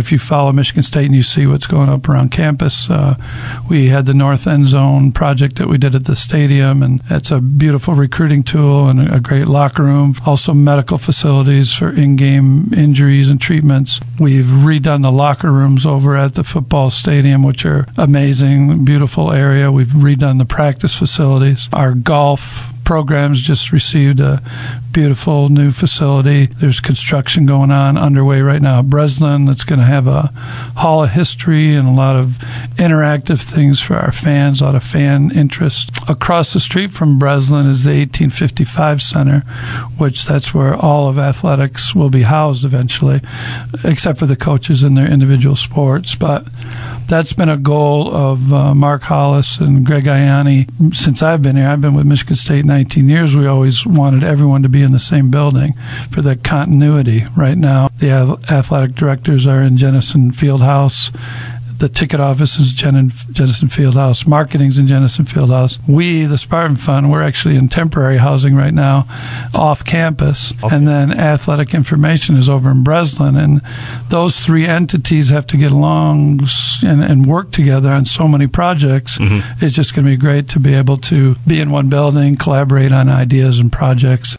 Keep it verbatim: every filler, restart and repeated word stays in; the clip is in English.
If you follow Michigan State and you see what's going up around campus, uh, we had the North End Zone project that we did at the stadium, and it's a beautiful recruiting tool and a great locker room. Also medical facilities for in-game injuries and treatments. We've redone the locker rooms over at the football stadium, which are amazing, beautiful area. We've redone the practice facilities. Our golf programs just received a beautiful new facility. There's construction going on underway right now at Breslin that's going to have a hall of history and a lot of interactive things for our fans, a lot of fan interest. Across the street from Breslin is the eighteen fifty-five Center, which that's where all of athletics will be housed eventually, except for the coaches in their individual sports. But that's been a goal of uh, Mark Hollis and Greg Ianni since I've been here. I've been with Michigan State nineteen years. We always wanted everyone to be in the same building for that continuity. Right now, the athletic directors are in Jennison Fieldhouse. The ticket office is Jen- Jennison Fieldhouse. Marketing's in Jennison Fieldhouse. We, the Spartan Fund, we're actually in temporary housing right now off campus. Okay. And then athletic information is over in Breslin. And those three entities have to get along and, and work together on so many projects. Mm-hmm. It's just going to be great to be able to be in one building, collaborate on ideas and projects.